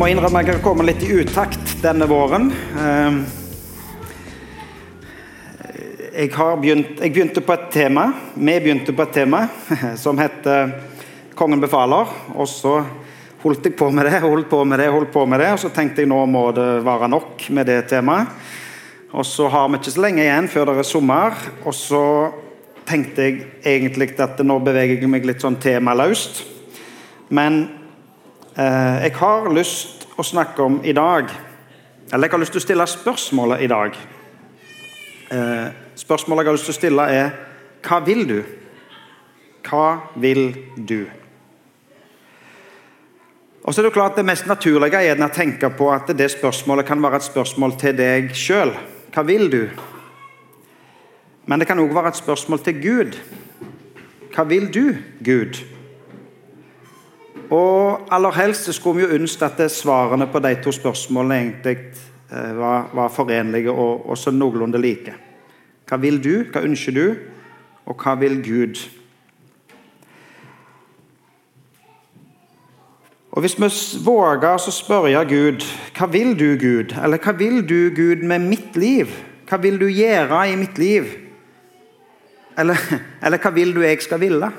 må innrømme at jeg har kommet litt i utakt denne våren. Vi begynte på et tema som heter Kongen befaler, og så holdt jeg på med det, og så tenkte jeg nå må det være nok med det temaet. Og så har vi ikke så lenge igjen før det er sommer, og så tenkte jeg egentlig at nå beveger jeg meg litt sånn temaløst. Men jeg har lyst å snakke om i dag, eller jeg har lyst til å stille spørsmålet i dag. Spørsmålet jeg har lyst til å stille hva vil du? Hva vil du? Og så er det klart det mest naturlige å tenke på at det spørsmålet kan være et spørsmål til deg selv. Hva vil du? Men det kan også være et spørsmål til Gud. Hva vil du, Gud? Og aller helst så skulle vi jo ønske at svarene på de to spørsmålene egentlig var forenlige og så noenlunde like. Hva vil du? Hva ønsker du? Og hva vil Gud? Og hvis vi våger så spørre Gud, hva vil du, Gud? Eller hva vil du, Gud, med mitt liv? Hva vil du gjøre i mitt liv? Eller hva vil du jeg skal ville?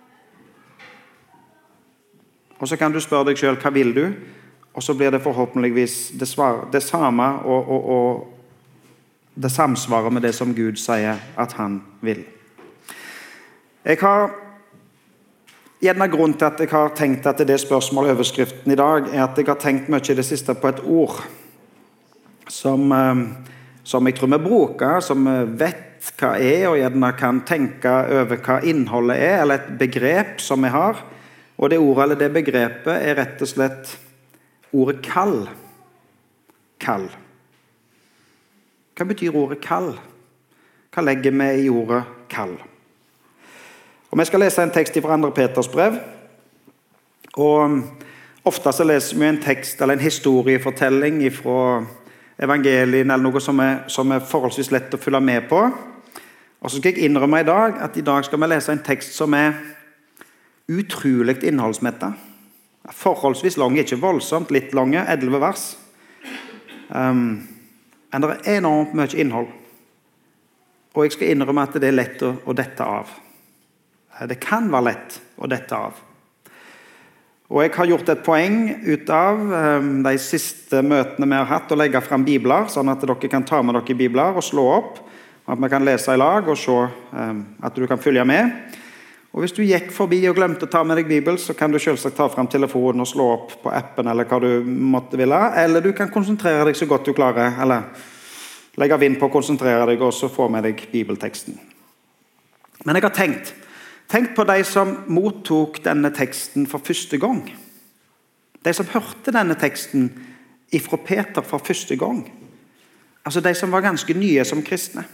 Og så kan du spørre deg selv, hva vil du? Og så blir det forhåpentligvis det samme og det samsvarer med det som Gud sier at han vil. Jeg har gjerne grunn til at jeg har tenkt at det spørsmålet overskriften i dag at jeg har tenkt mye i det siste på et ord som jeg tror vi bruker, som vi vet hva og gjerne kan tenke over hva innholdet eller et begrep som vi har. Og det ordet eller det begrepet rett og slett ordet kall. Kall. Hva betyr ordet kall? Hva legger vi i ordet kall? Og vi skal lese en tekst fra 2. Peters brev. Og ofte så leser vi en tekst eller en historiefortelling fra evangelien eller noe som forholdsvis lett å følge med på. Og så skal jeg innrømme i dag at i dag skal vi lese en tekst som utrolig innholdsmettet. Forholdsvis lang, ikke voldsomt, litt lange, 11 vers. Men det enormt mye innhold. Og jeg skal innrømme at det lett å dette av. Det kan være lett å dette av. Og jeg har gjort et poeng ut av de siste møtene vi har hatt, å legge frem bibler, sånn at dere kan ta med dere bibler og slå opp, at vi kan lese i lag og se at du kan følge med. Og hvis du gikk forbi og glemte å ta med deg Bibel, så kan du selvsagt ta frem telefonen og slå opp på appen eller hva du måtte ville, eller du kan konsentrere deg så godt du klarer, eller legge vind på å konsentrere deg og så få med deg bibelteksten. Men jeg har tenkt på de som mottok denne teksten for første gang. De som hørte denne teksten ifra Peter for første gang. Altså de som var ganske nye som kristne.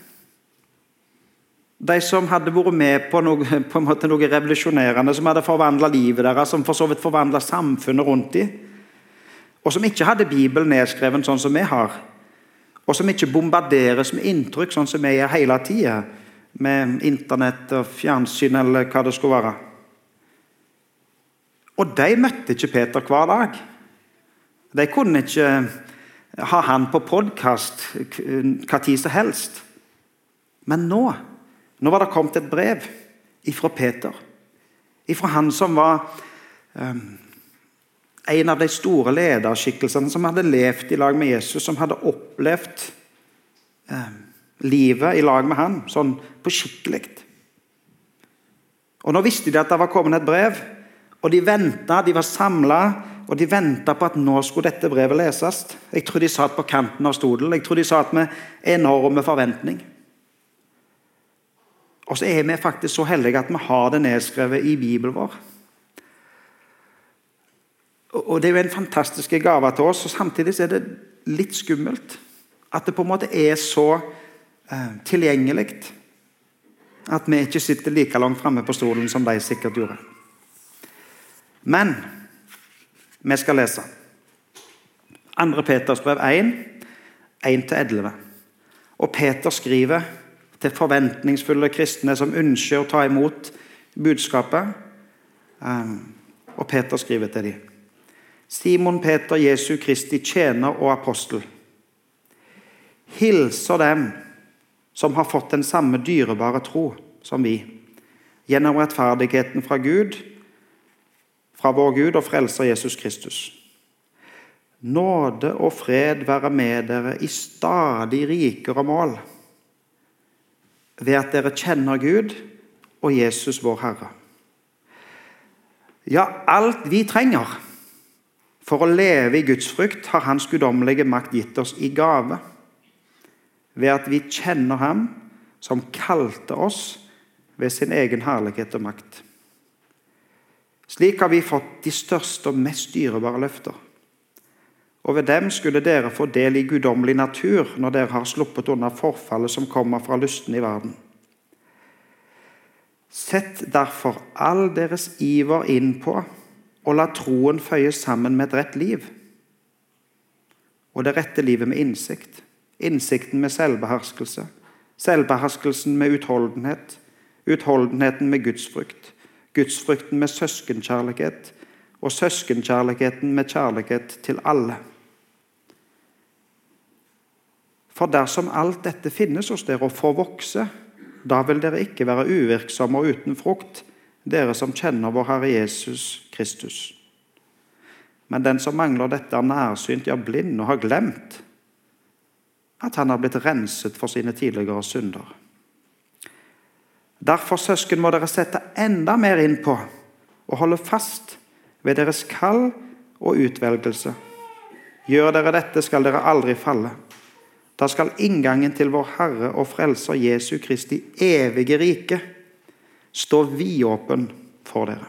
De som hadde vært med på noe revolusjonerende, som hadde forvandlet livet deres, som for så vidt forvandlet samfunnet rundt dem, og som ikke hadde Bibelen nedskrevet sånn som vi har, og som ikke bombarderes med inntrykk sånn som vi gjør hele tiden, med internett og fjernsyn eller hva det skulle være. Og de møtte ikke Peter hver dag. De kunne ikke ha han på podcast hva tid som helst. Men nå var det kommet et brev ifra Peter, ifra han som var en av de store lederskikkelsene som hadde levd i lag med Jesus, som hadde opplevd livet i lag med han, sånn på skikkelig. Og nå visste de at det var kommet et brev, og de ventet, de var samlet, og de ventet på at nå skulle dette brevet leses. Jeg tror de satt på kanten av stolen, jeg tror de satt med enorme forventning. Og så vi faktisk så heldige at vi har det nedskrevet i Bibelen vår. Og det jo en fantastisk gave til oss, og samtidig er det litt skummelt at det på en måte så tilgjengelig at vi ikke sitter like langt fremme på stolen som de sikkert gjorde. Men vi skal lese 2. Peters brev 1, 1-11. Og Peter skriver til forventningsfulle kristne som ønsker å ta imot budskapet. Og Peter skriver til dem: Simon Peter, Jesu Kristi tjener og apostel, hilser dem som har fått den samme dyrebare tro som vi, gjennom rettferdigheten fra Gud, fra vår Gud og frelser Jesus Kristus. Nåde og fred være med dere i stadig rikere mål, ved at dere kjenner Gud og Jesus vår Herre. Ja, alt vi trenger for å leve i Guds frykt har hans guddommelige makt gitt oss i gave, ved at vi kjenner ham som kalte oss ved sin egen herlighet og makt. Slik har vi fått de største og mest dyrebare løfter, og ved dem skulle dere få del i guddommelig natur når dere har sluppet unna forfallet som kommer fra lysten i verden. Sett derfor all deres iver inn på og la troen føyes sammen med et rett liv, og det rette livet med innsikt, innsikten med selvbeherskelse, selvbeherskelsen med utholdenhet, utholdenheten med gudsfrykt, gudsfrykten med søskenkjærlighet, og søskenkjærligheten med kjærlighet til alle. For dersom alt dette finnes hos dere og får vokse, da vil dere ikke være uvirksomme og uten frukt, dere som kjenner vår Herre Jesus Kristus. Men den som mangler dette er nærsynt, ja blind, og har glemt at han har blitt renset for sine tidligere synder. Derfor, søsken, må dere sette enda mer inn på og holde fast ved deres kall og utvelgelse. Gjør dere dette, skal dere aldri falle. Da skal inngangen til vår Herre og Frelser Jesu Kristi evige rike stå vidåpen for dere.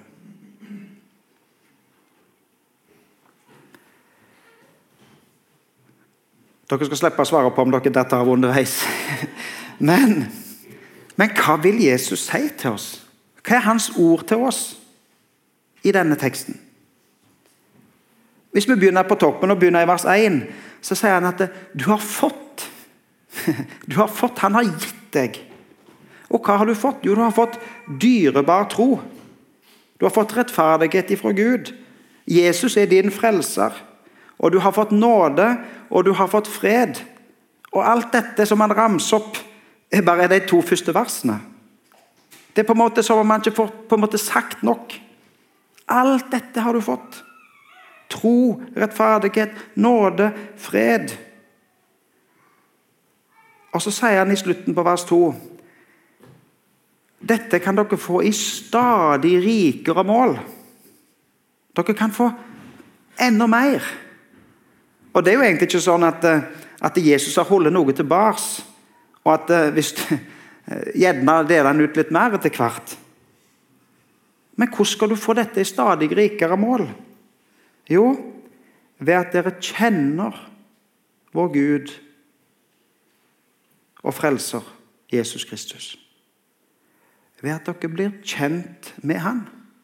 Dere skal slippe å svare på om dere dette har underveis. Men hva vil Jesus si til oss? Hva er hans ord til oss i denne teksten? Hvis vi begynner på toppen og begynner i vers 1, så sier han at du har fått, han har gitt deg. Og hva har du fått? Jo, du har fått dyrebar tro. Du har fått rettferdighet ifra Gud. Jesus er din frelser. Og du har fått nåde, og du har fått fred. Og alt dette som han ramser opp, er bare de 2 første versene. Det er på en måte som om man ikke får på en måte sagt nok. Alt dette har du fått. Tro, rettferdighet, nåde, fred. Og så sier han i slutten på vers 2, dette kan dere få i stadig rikere mål. Dere kan få enda mer. Og det er jo egentlig ikke sånn at Jesus har holdt noe til bars, og at hvis gjerne deler han ut litt mer etter hvert. Men hvordan skal du få dette i stadig rikere mål? Jo, ved at dere kjenner vår Gud og frelser Jesus Kristus. Ved at dere blir kjent med han.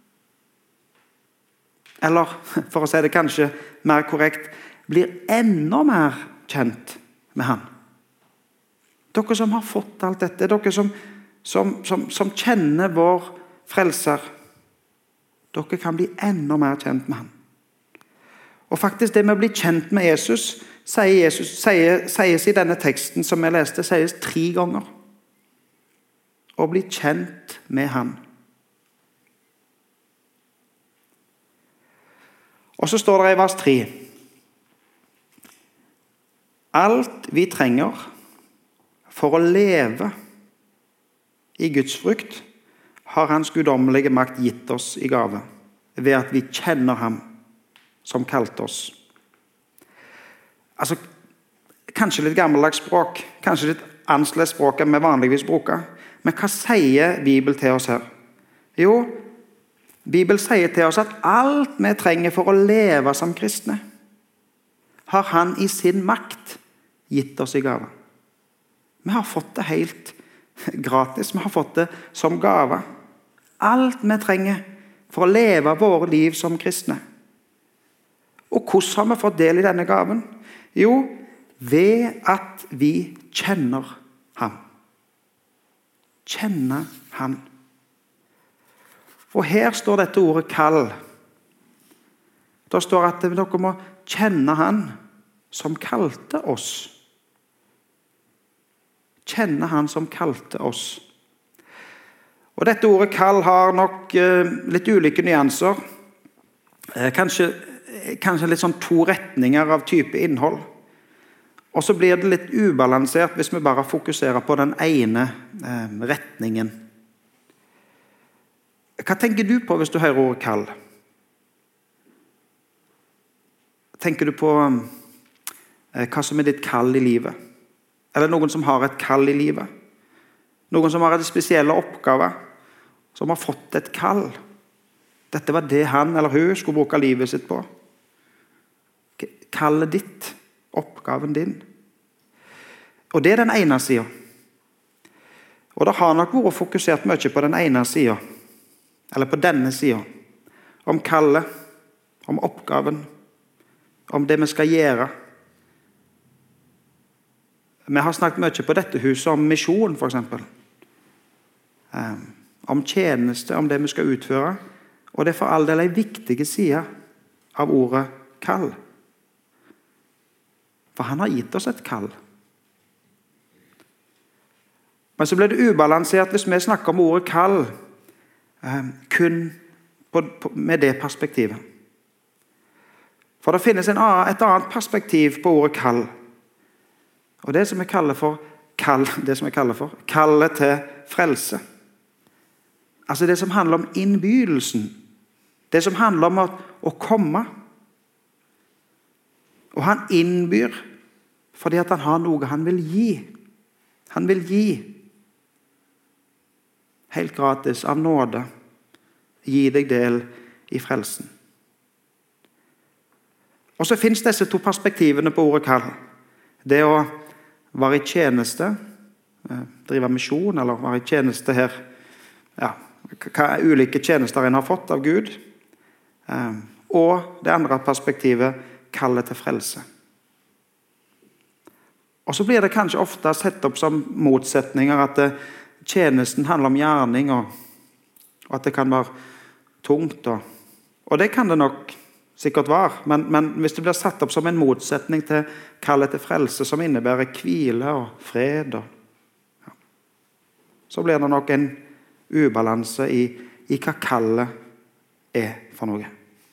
Eller, for å si det kanskje mer korrekt, blir enda mer kjent med han. Dere som har fått alt dette, dere som kjenner vår frelser, dere kan bli enda mer kjent med han. Og faktisk det med å bli kjent med Jesus, sies i denne teksten som jeg leste, sies 3 ganger. Å bli kjent med han. Og så står det i vers 3. Alt vi trenger for å leve i Guds frykt, har hans guddommelige makt gitt oss i gave, ved at vi kjenner ham som kalte oss. Altså, kanskje litt gammeldags språk, kanskje litt annerledes språk enn vi vanligvis bruker. Men hva sier Bibelen til oss her? Jo, Bibelen sier til oss at alt vi trenger for å leve som kristne, har han i sin makt gitt oss i gave. Vi har fått det helt gratis, vi har fått det som gave. Alt vi trenger for å leve våre liv som kristne. Og hvordan har vi fått del i denne gaven? Jo, ved at vi kjenner ham. Kjenne han. Og her står dette ordet kall. Da står det at dere må kjenne han som kalte oss. Kjenne han som kalte oss. Og dette ordet kall har nok litt ulike nyanser. Kanskje litt sånn to retninger av type innhold. Og så blir det litt ubalansert hvis vi bare fokuserer på den ene retningen. Hva tenker du på hvis du hører ordet kall? Tenker du på hva som er ditt kall i livet? Eller noen som har et kall i livet? Noen som har en spesiell oppgave, som har fått et kall. Dette var det han eller hun skulle bruke livet sitt på. Kallet ditt, oppgaven din. Og det er den ene siden. Og det har nok vært fokusert mye på den ene siden, eller på denne siden, om kallet, om oppgaven, om det vi skal gjøre. Vi har snakket mye på dette huset om misjon, for eksempel. Om tjeneste, om det vi skal utføre. Og det er for all del en viktig side av ordet kall. For han har gitt oss et kall. Men så blir det ubalansert hvis vi snakker om ordet kall kun med det perspektivet. For det finnes et annet perspektiv på ordet kall. Og det som jeg kaller for kallet til frelse. Altså det som handler om innbydelsen. Det som handler om å komme. Og han innbyr fordi at han har noe han vil gi. Han vil gi. Helt gratis, av nåde. Gi deg del i frelsen. Og så finnes disse to perspektivene på ordet kall. Det å være i tjeneste, drive misjon, eller være i tjeneste her. Ja, hva ulike tjenester en har fått av Gud. Og det andre perspektivet, kallet til frelse. Og så blir det kanskje ofte sett opp som motsetninger at tjenesten handler om gjerning, og at det kan være tungt. Og det kan det nok sikkert være, men hvis det blir satt opp som en motsetning til kallet til frelse, som innebærer hvile og fred, så blir det nok en ubalanse i hva kallet er for noe.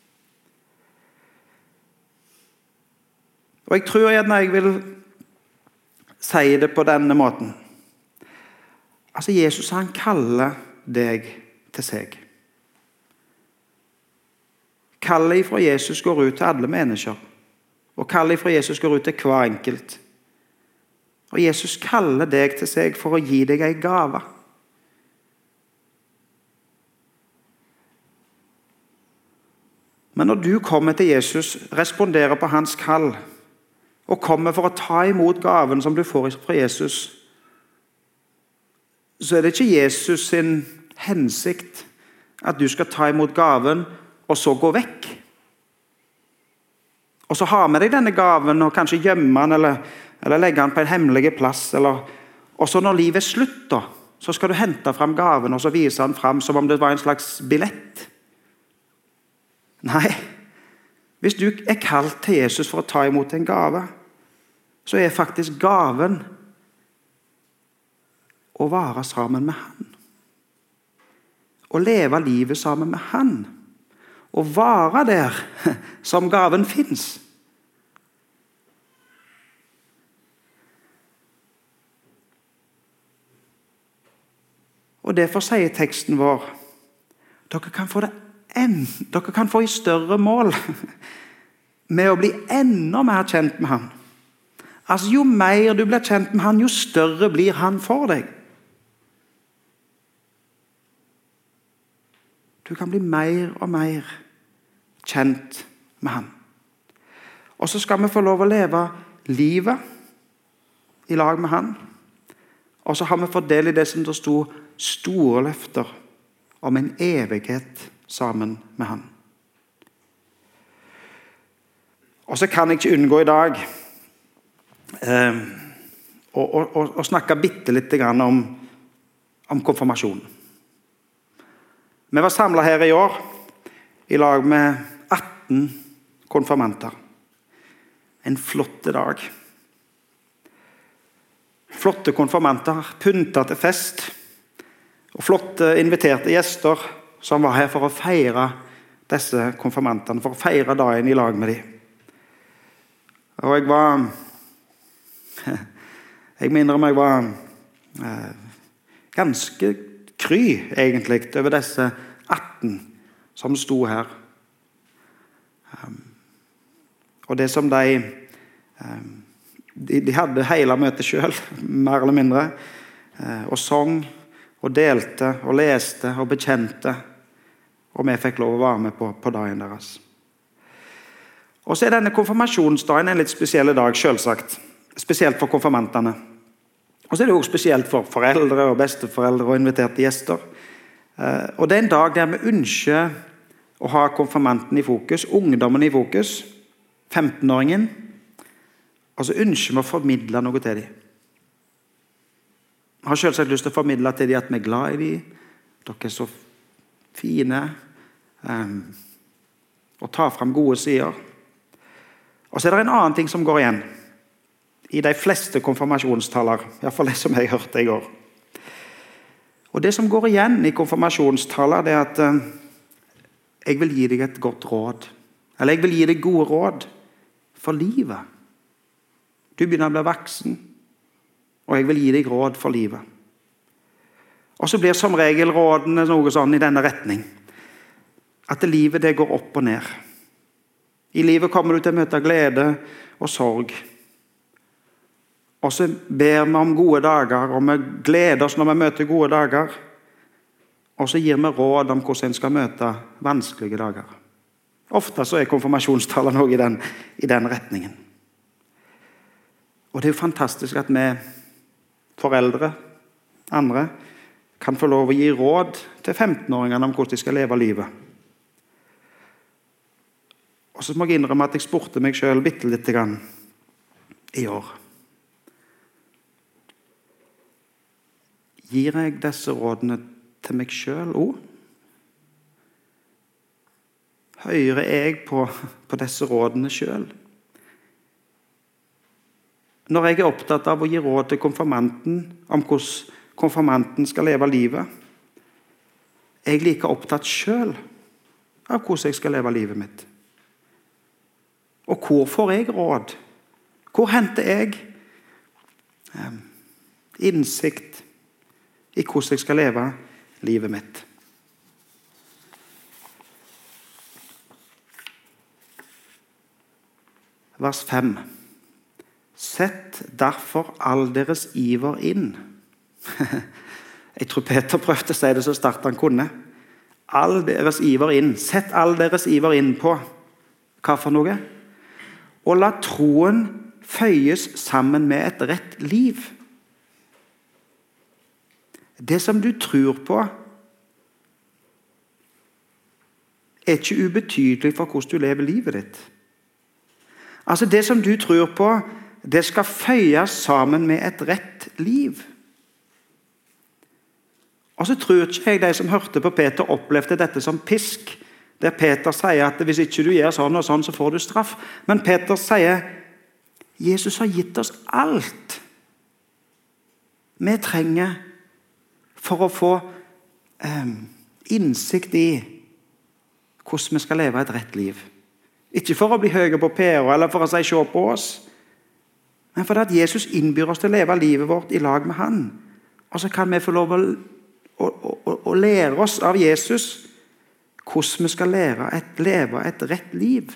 Og jeg tror gjerne jeg vil si det på denne måten. Altså Jesus, han kaller deg til seg. Kallet fra Jesus går ut til alle mennesker. Og kallet fra Jesus går ut til hver enkelt. Og Jesus kaller deg til seg for å gi deg en gave. Men når du kommer til Jesus, responderer på hans kall, og kommer for å ta imot gaven som du får fra Jesus, så er det ikke Jesus sin hensikt at du skal ta imot gaven og så gå vekk. Og så ha med deg denne gaven og kanskje gjemme den eller legge den på en hemmelig plass. Og så når livet er slutt da, så skal du hente frem gaven og så vise den frem som om det var en slags billett. Nei, hvis du er kalt til Jesus for å ta imot en gave, så er faktisk gaven å være sammen med han. Å leve livet sammen med han. Å være der som gaven finnes. Og derfor sier teksten vår, dere kan få i større mål med å bli enda mer kjent med han. Altså, jo mer du blir kjent med han, jo større blir han for deg. Du kan bli mer og mer kjent med han. Og så skal vi få lov å leve livet i lag med han. Og så har vi fått del i det som det stod store løfter om en evighet sammen med han. Og så kan jeg ikke unngå i dag å snakke bitte litt om konfirmasjonen. Vi var samlet her i år i lag med 18 konfirmanter. En flotte dag. Flotte konfirmanter, pyntet til fest, og flotte inviterte gjester som var her for å feire disse konfirmantene, for å feire dagen i lag med dem. Og jeg minner om jeg var ganske kry, egentlig, over disse 18 som sto her. Og det som de hadde hele møtet selv, mer eller mindre, og sang, og delte, og leste, og bekjente, og vi fikk lov å være med på dagen deres. Og så denne konfirmasjonsdagen en litt spesiell dag, selvsagt. Spesielt for konfirmantene. Og så det også spesielt for foreldre og besteforeldre og inviterte gjester. Og det en dag der vi ønsker å ha konfirmanten i fokus, ungdommen i fokus, 15-åringen, og så ønsker vi å formidle noe til dem. Jeg har selvsagt lyst til å formidle til dem at vi er glad i dem, dere så fine, og ta frem gode sider. Og så det en annen ting som går igjen i de fleste konfirmasjonstaler, i hvert fall det som jeg hørte i går. Og det som går igjen i konfirmasjonstaler, det at jeg vil gi deg et godt råd, eller jeg vil gi deg gode råd for livet. Du begynner å bli voksen, og jeg vil gi deg råd for livet. Og så blir som regel rådene noe sånn i denne retning. At livet det går opp og ned. I livet kommer du til å møte glede og sorg. Og så ber vi om gode dager, og vi gleder oss når vi møter gode dager. Og så gir vi råd om hvordan en skal møte vanskelige dager. Ofte så konfirmasjonstaler noe i den retningen. Og det er jo fantastisk at vi foreldre, andre, kan få lov å gi råd til 15-åringene om hvordan de skal leve livet. Og så må jeg innrømme at jeg spurte meg selv bitte litt i år. Gir jeg disse rådene til meg selv også? Hører jeg på disse rådene selv? Når jeg er opptatt av å gi råd til konfirmanten om hvordan konfirmanten skal leve livet, er jeg like opptatt selv av hvordan jeg skal leve livet mitt. Og hvor får jeg råd? Hvor henter jeg innsikt i hvordan jeg skal leve livet mitt? Vers 5. Sett derfor all deres iver inn. Jeg tror Peter prøvde å si det så sterkt han kunne. All deres iver inn. Sett all deres iver inn på. Hva for noe? Og la troen føyes sammen med et rett liv. Det som du tror på, er ikke ubetydelig for hvordan du lever livet ditt. Altså det som du tror på, det skal føyes sammen med et rett liv. Og så tror ikke jeg de som hørte på Peter opplevde dette som pisk, der Peter sier at hvis ikke du gjør sånn og sånn, så får du straff. Men Peter sier, Jesus har gitt oss alt vi trenger for å få innsikt i hvordan vi skal leve et rett liv. Ikke for å bli høye på PR eller for å si se på oss, men fordi at Jesus innbyr oss til å leve livet vårt i lag med han. Og så kan vi få lov å lære oss av Jesus hvordan vi skal leve et rett liv.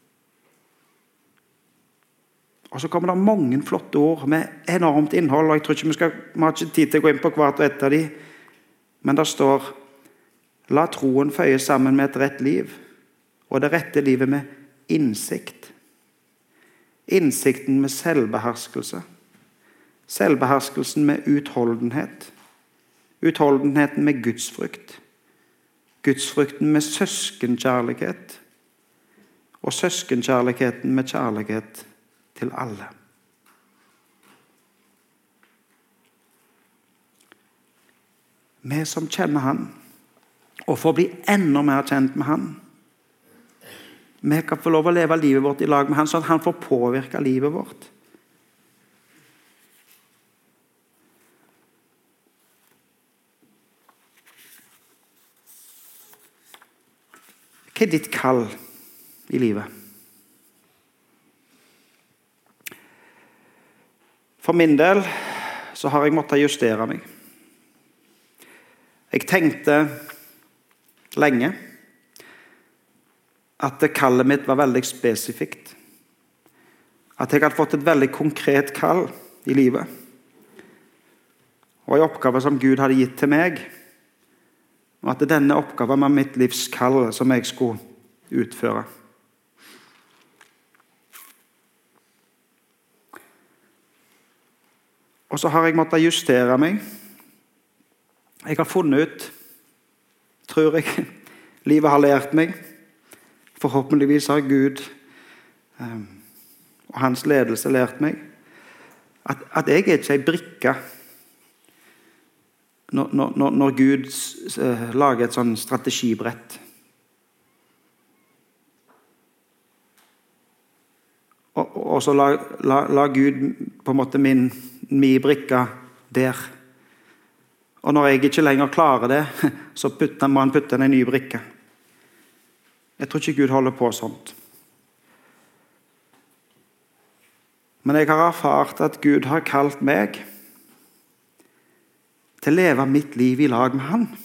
Og så kommer det mange flotte ord med enormt innhold, og jeg tror ikke vi har ikke tid til å gå inn på hvert og ett av de, men det står, la troen føyes sammen med et rett liv, og det rette livet med innsikt. Innsikten med selvbeherskelse. Selvbeherskelsen med utholdenhet. Utholdenheten med gudsfrykt. Gudsfrykten med søskenkjærlighet. Og søskenkjærligheten med kjærlighet til alle. Vi som kjenner han, og får bli enda mer kjent med han, vi kan få lov å leve livet vårt i lag med han, sånn at han får påvirke livet vårt. Hva ditt kall i livet? For min del så har jeg måttet justere meg. Jeg tenkte lenge at kallet mitt var veldig spesifikt. At jeg hadde fått et veldig konkret kall i livet. Og en oppgave som Gud hadde gitt til meg. Og at denne oppgaven var mitt livs kall som jeg skulle utføre. Og så har jeg måttet justere meg. Jeg har funnet ut, tror jeg, livet har lært meg. Forhåpentligvis har Gud og hans ledelse lært meg at jeg er ikke en brikke når Gud lager et sånn strategibrett. Og så la Gud på en måte min brikke der. Og når jeg ikke lenger klarer det, så må han putte en ny brikke. Jeg tror ikke Gud holder på sånt. Men jeg har erfart at Gud har kalt meg til å leve mitt liv i lag med han.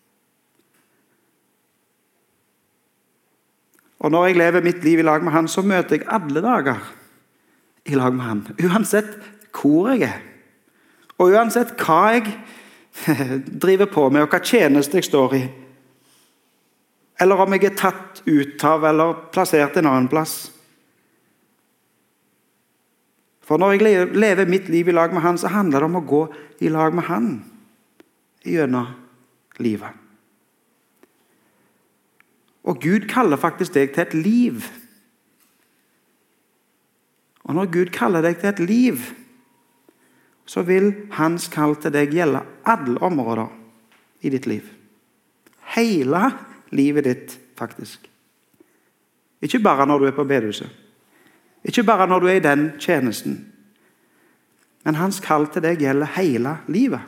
Og når jeg lever mitt liv i lag med han, så møter jeg alle dager i lag med han. Uansett hvor jeg er. Og uansett hva jeg driver på med, og hva tjeneste jeg står i. Eller om jeg er tatt ut av, eller plassert en annen plass. For når jeg lever mitt liv i lag med han, så handler det om å gå i lag med han gjennom livet. Og Gud kaller faktisk deg til et liv. Og når Gud kaller deg til et liv, så vil hans kall til deg gjelde alle områder i ditt liv. Hele livet ditt, faktisk. Ikke bare når du er på bedehuset. Ikke bare når du er i den tjenesten. Men hans kall til deg gjelder hele livet.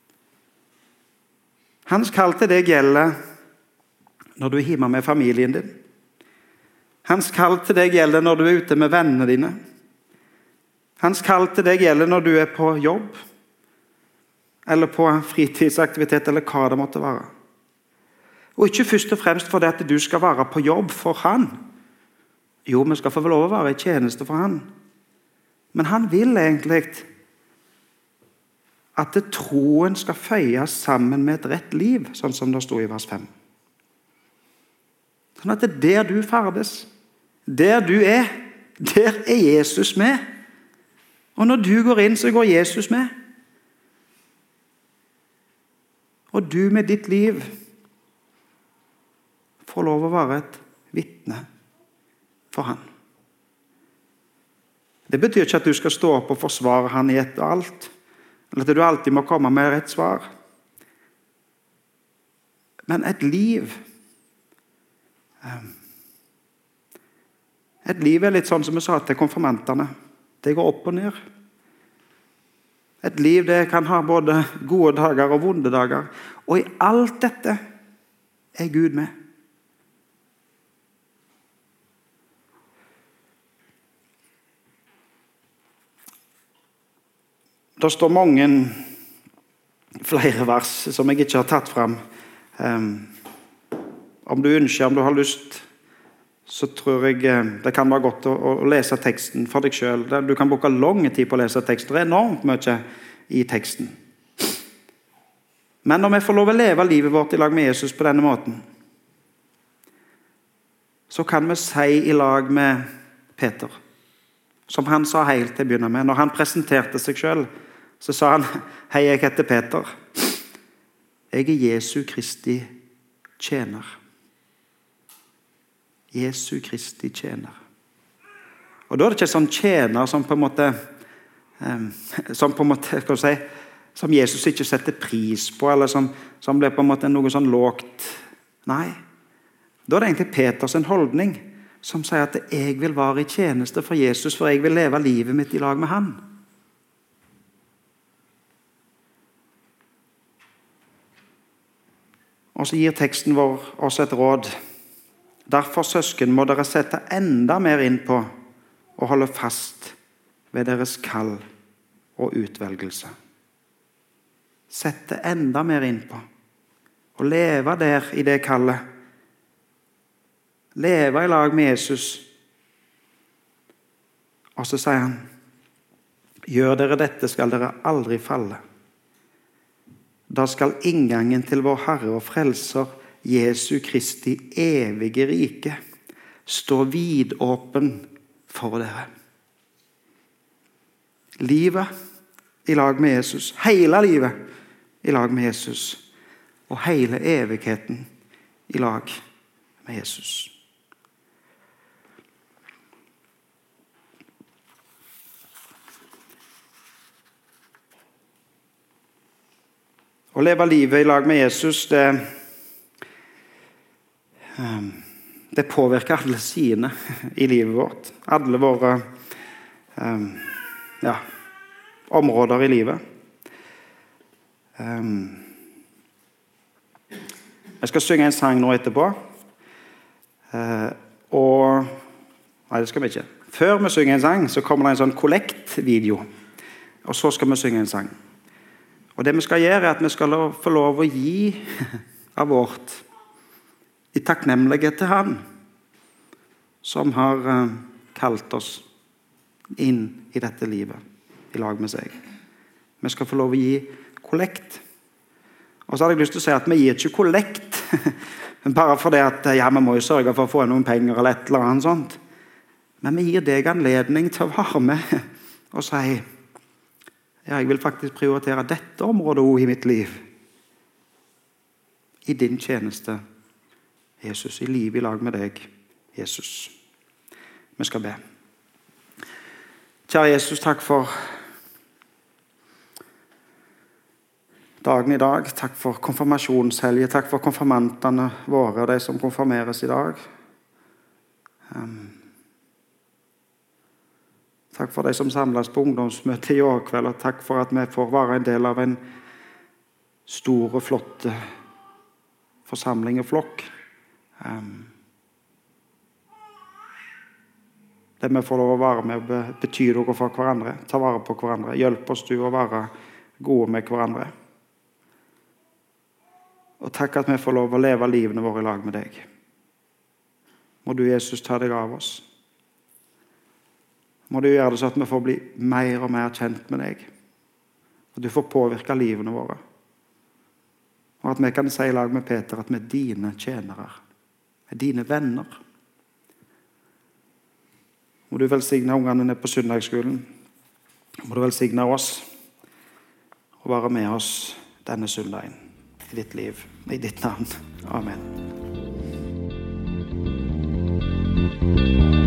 Hans kall til deg gjelder når du er hjemme med familien din. Hans kall til deg gjelder når du er ute med vennene dine. Hans kall til deg gjelder når du er på jobb, eller på fritidsaktivitet, eller hva det måtte være. Og ikke først og fremst fordi at du skal være på jobb for han. Jo, vi skal få lov å være i tjeneste for han. Men han vil egentlig at troen skal føyes sammen med et rett liv, sånn som det stod i vers 5. Sånn at det er der du ferdes. Der du er, der er Jesus med. Og når du går inn, så går Jesus med. Og du med ditt liv får lov å være et vitne for han. Det betyr ikke at du skal stå opp og forsvare han i ett og alt, eller at du alltid må komme med rett svar. Men et liv er litt sånn som vi sa til konfirmantene. Det går opp og ned. Et liv det kan ha både gode dager og vonde dager. Og i alt dette er Gud med. Det står mange flere vers som jeg ikke har tatt frem. Om du ønsker, om du har lyst, så tror jeg det kan være godt å lese teksten for deg selv. Du kan bruke lang tid på å lese teksten. Det er enormt mye i teksten. Men når vi får lov å leve livet vårt i lag med Jesus på denne måten, så kan vi si i lag med Peter, som han sa helt til å begynne med. Når han presenterte seg selv, så sa han: «Hei, jeg heter Peter. Jeg er Jesu Kristi tjener.» Jesu Kristi tjener. Og da er det ikke sånn tjener som på en måte, skal si, som Jesus ikke setter pris på, eller som blir på en måte noe sånn lågt. Nei, da er det egentlig Peters holdning. som sier at jeg vil være i tjeneste for Jesus, for jeg vil leve livet mitt i lag med han. Og så gir teksten vår oss et råd. Derfor, søsken, må dere sette enda mer inn på å holde fast ved deres kall og utvelgelse. Sette enda mer inn på å leve der i det kallet. Leve i lag med Jesus. Og så sier han, gjør dere dette, skal dere aldri falle. Da skal inngangen til vår Herre og Frelser, Jesu Kristi evige rike, stå vidåpen for dere. Livet i lag med Jesus, hele livet i lag med Jesus, og hele evigheten i lag med Jesus. Å leve livet i lag med Jesus, det påvirker alle sidene i livet vårt. Alle våre områder i livet. Jeg skal synge en sang nå etterpå. Nei, det skal vi ikke. Før vi synger en sang, så kommer det en sånn kollektvideo. Og så skal vi synge en sang. Og det vi skal gjøre, er at vi skal få lov å gi av vårt i takknemlighet til han, som har kalt oss inn i dette livet i lag med seg. Vi skal få lov å gi kollekt. Og så hadde jeg lyst til å si at vi gir ikke kollekt bare fordi at vi må jo sørge for å få noen penger eller et eller annet sånt. Men vi gir deg anledning til å være med og si, jeg vil faktisk prioritere dette området også i mitt liv. I din tjeneste, Jesus. I livet i lag med deg, Jesus. Vi skal be. Kjære Jesus, takk for dagen i dag. Takk for konfirmasjonshelgen. Takk for konfirmantene våre, de som konfirmeres i dag. Takk for de som samles på ungdomsmøtet i år kveld, og takk for at vi får være en del av en stor og flott forsamling og flokk. Det vi får lov å være med betyr noe for hverandre, ta vare på hverandre, hjelp oss du å være gode med hverandre. Og takk at vi får lov å leve livene våre i lag med deg. Må du, Jesus, ta deg av oss. Må du gjøre det så at vi får bli mer og mer kjent med deg. At du får påvirke livene våre. Og at vi kan si i lag med Peter at vi er dine tjenere. Vi er dine venner. Må du velsigne ungene nede på søndagsskolen. Må du velsigne oss og være med oss denne søndagen i ditt liv, i ditt navn. Amen.